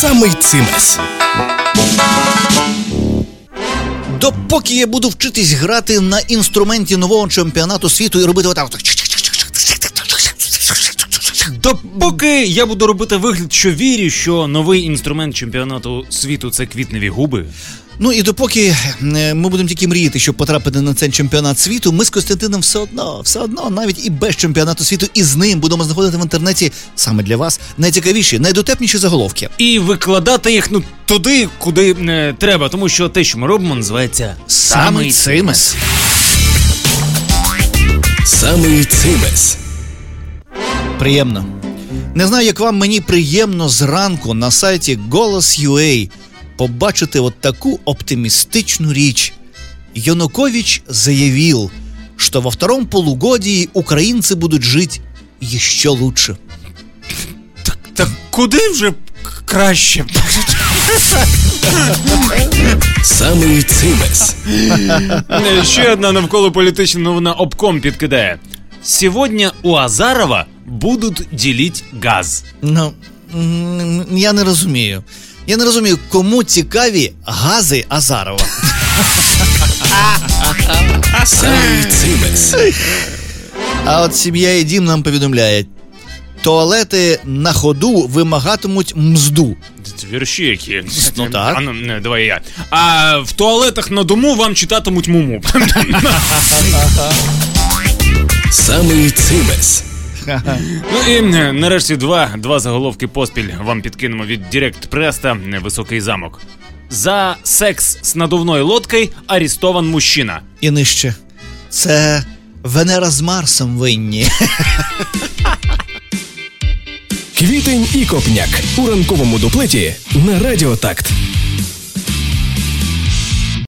Самий цимес. Допоки я буду вчитись грати на інструменті нового чемпіонату світу і робити отак. Допоки я буду робити вигляд, що вірю, що новий інструмент чемпіонату світу – це квітневі губи. Ну і допоки ми будемо тільки мріяти, щоб потрапити на цей чемпіонат світу, ми з Костянтином все одно, навіть і без чемпіонату світу, і з ним будемо знаходити в інтернеті саме для вас найцікавіші, найдотепніші заголовки. І викладати їх туди, куди треба, тому що те, що ми робимо, називається Самий цимес. Самий цимес. Приємно. Не знаю, як вам, мені приємно зранку на сайті Голос.ua побачити от таку оптимистичную речь. Янукович заявил, что во втором полугодии украинцы будут жить еще лучше. Так куди вже краще? Самий цимес. Ще одна навколополітична новина обком підкидає. Сегодня у Азарова будуть ділити газ. Ну, я не розумію. Я не розумію, кому цікаві гази Азарова. Самий цимес. А от «Сім'я і Дім» нам повідомляє: туалети на ходу вимагатимуть мзду. Це вірші які. Ну так. Давай я. А в туалетах на дому вам читатимуть муму. Самий цимес. Ну і нарешті два заголовки поспіль вам підкинемо від Директ Преста «Високий замок». За секс з надувною лодкою арестован мужчина. І нижче: це Венера з Марсом винні. Квітень і Копняк у ранковому дуплеті на Радіо Такт.